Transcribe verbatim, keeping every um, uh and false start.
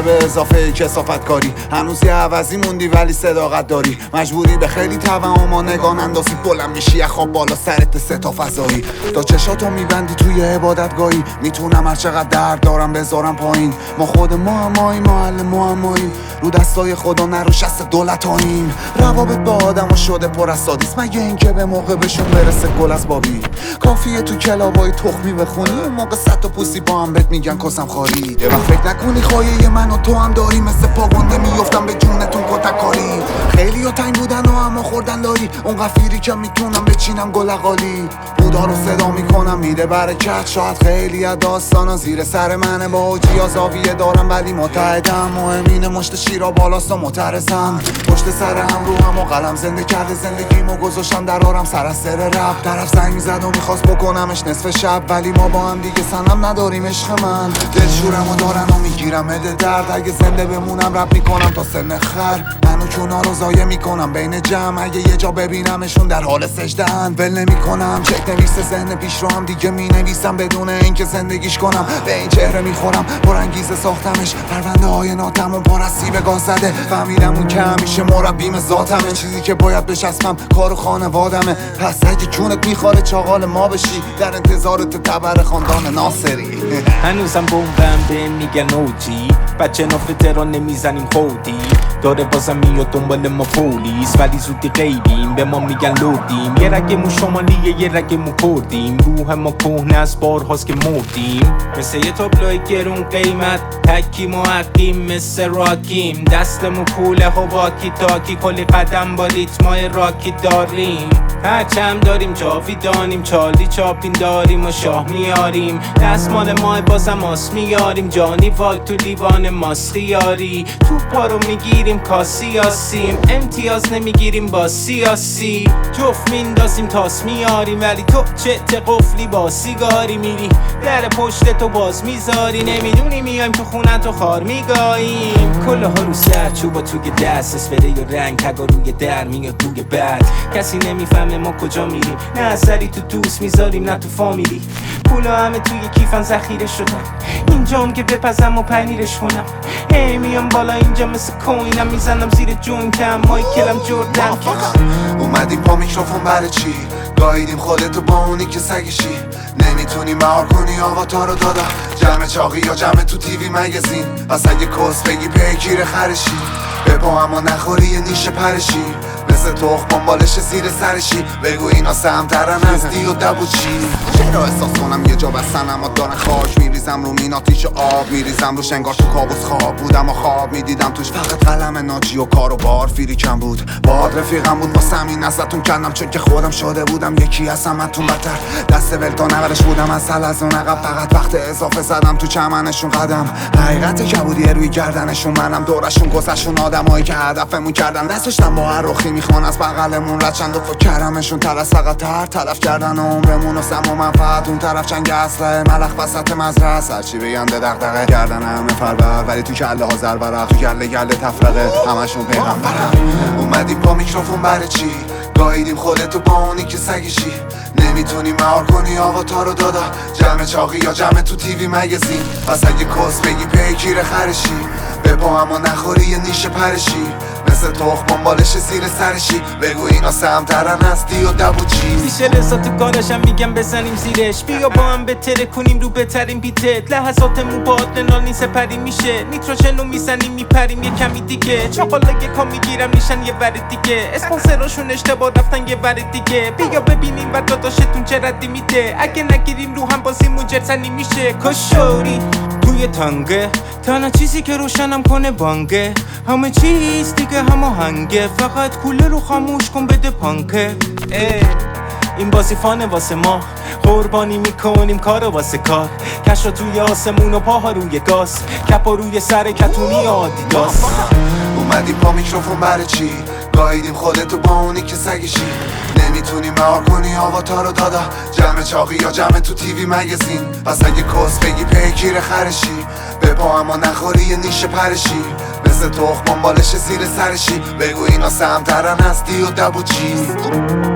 به اضافه کثافت کاری. هنوز یه عوضی موندی ولی صداقت داری، مجبوری به خیلی توهم و نگاه اندازی. بلند میشی از خواب بالا سرت سه تا فضایی، تا چشاتو میبندی توی عبادتگاهی. میتونم هر چقدر درد دارم بذارم پایین، ما خود معماییم، محل معماییم، رو دستای خدا نه رو شست دولتاییم. روابط با آدمو شده پر از سادیسم، مگه اینکه به موقع بهشون برسه گل از بابی. کافیه تو کلابای تخمی بخونی، اون موقع صد تا پوسی با هم بهت میگن کسم خاری. یه وقت فکر نکنی خواهی من و تو هم داری، مثل پاگنده میفتم به جونتون کتککاری. خیلی ها تنگ بودن و اما خوردن لایی، اون غفیری که میتونم بچینم گلقالی. بودا رو صدا میکنم میده برکت، شاید خیلی از داستانا زیر سر منه. با اوجی ها زاویه دارم ولی متحدم، مهمین مشت شیرا بالاست و مترسم. پشت سر هم رو هم و قلم زنده کرده زندگیمو گذاشتم در آرم سر از سر رب. طرف زنگ میزد و میخواست بکنمش نصف شب، ولی ما با هم دیگه سنم نداریم عشق من. دلشورم و دارن و میگیرم هده درد، اگه زنده بمونم رب میکنم تا سن خر. منو چونا رو زایه میکنم بین جمع، اگه یه جا ببینمشون در حال سجدن ول نمیکنم. چک نویس ذهن پیش رو هم دیگه مینویسم بدون اینکه زندگیش کنم. به این چهره میخورم پر انگیزه ساختمش، پرونده های ناتمون پر از سیب گاز زده. فهمیدم اون که همیشه مربیم ذاتمه، چیزی که باید بچسبم کارو خانوادمه. پس اگه جونت میخواره چاغال ما بشی، در انتظارت تبر خاندان ناصری. هنوزم بومبم به میگن اوجی، بچه نافتران نمیزنیم خودی. داره بازم میاد دنبال ما پولیس، ولی زودی غیبیم به ما میگن لودیم. یه رگمون شمالیه یه رگمون کردیم، روح ما کهنه از بارهاست که مردیم. مثل یه تابلوی گرون قیمت تکیم و حقیم، مثل راکیم دستمون کوله و واکی تاکی. کلی قدم با ریتمای راکی داریم، هرچم داریم جاویدانیم. چالی چاپین داریم و شاه میاریم، دستمال ماه بازم آس میاریم. جانی واک تو لیوان ماست خیاری، توپا رو میگیریم کاسیاسیم. امتیاز نمیگیریم با سیاسی، جفت میندازیم تاس میاریم. ولی تو چه قفلی با سیگاری میری، در پشت تو باز میذاری. نمیدونی میایم تو خونه تو خار میگاییم. کله ها رو سر چوبا توی دست، اسفره و رنگ تگا روی در میاد روی بعد. کسی نمیفهمه ما کجا میریم، نه اثری تو دوست میذاریم نه تو فامیلی. پولا همه توی کیفن ذخیره شدن، اینجام که بپزم و پنیرش کنم. هی میام بالا اینجا مثل کوینم، میزنم زیر جوینتم مایکلم جردن. اومدیم با میکروفون برای چی؟ گاییدیم خودتو با اونی که سگشی. نمیتونی مهار کنی آواتار رو دادا، جمع چاقی یا جمع تو تیوی مگزین. پس اگه کس بگی پیگیر خرشی، به پا اما نخوری یه نیشه پرشی. مثل تخم بامبالش زیر سرشی، بگو اینا سمترن از دی و دب و چی. چرا احساس کنم یه جا بستن اما دارن خاک میریزم رو میناتیش آب میریزم روش، انگار تو کابوس خواب بودم و خواب میدیدم توش. فقط قلم ناجی و کار و بار فیری کم بود، باد رفیقم بود واسه همین ازتون کندم، چون که خودم شده بودم یکی از همتون بدتر. دست ولتا نورش بودم از حلزون عقب، فقط وقت اضافه زدم تو چمنشون قدم. حقیقت کبودیه روی گردنشون، منم دورشون گذشون آدمایی که هدفمون کردن. دستشتم با هر رخی میخوان از بغلمون رد چند و فکر کردمشون تر از فقط تر تلف کردن عمرمون و سم و منفعت. اون طرف چنگ اسلحه ملخ وسط مزرعه، هرچی بگن به دغدغه کردن همه فربر، ولی تو کله ها زرورق، تو گله گله تفرقه همشون پیغمبرم. اومدیم با میکروفون برای چی؟ گاییدیم خودتو با اونی که سگشی. نمیتونی مهار کنی آواتار رو دادا، جمع چاقی یا جمع تو تیوی مگزین. پس اگه کس بگی پیگیر خرشی، به پا اما نخوری یه نیشه پرشی. مثل تخم بامبالش زیر سرشی، بگو اینا سمترن از دی و دب و چی. میشه رسا تو کارشم میگم بزنیم زیرش، بیا با هم بتره کنیم رو بترین بیتت. لحظاتمون با آدرنالین سپری میشه، نیتروژن رو میزنیم میپریم یه کمی دیگه. چاقالا یه کام میگیرم میشن یه ور دیگه، اسپانسراشون اشتباه رفتن یه ور دیگه. بیا ببینیم و داداشتون چه ردی میده، اگه نگیریم رو هم بازیمون جرسنی میشه. کشوری توی تنگه، تنها چیزی که روشنم کنه بانگه. همه چیز دیگه هماهنگه، فقط کوله رو خاموش کن بده پانکه. این بازی فانه واسه ما، قربانی میکنیم کارو واسه کار. کشا توی آسمون و پاها روی گاز، کپا روی سر کتونی آدیداس. اومدیم با میکروفون برای چی؟ گاییدیم خودتو با اونی که سگشی. نمیتونی مهار کنی آواتار رو دادا، جمع چاقی یا جمع تو تیوی مگزین. پس اگه کس بگی پیگیر خرشی، به پا اما نخوری یه نیشه پرشی. مثل تخم بامبالش زیر سرشی، بگو اینا سمترن از دی و دب و چی.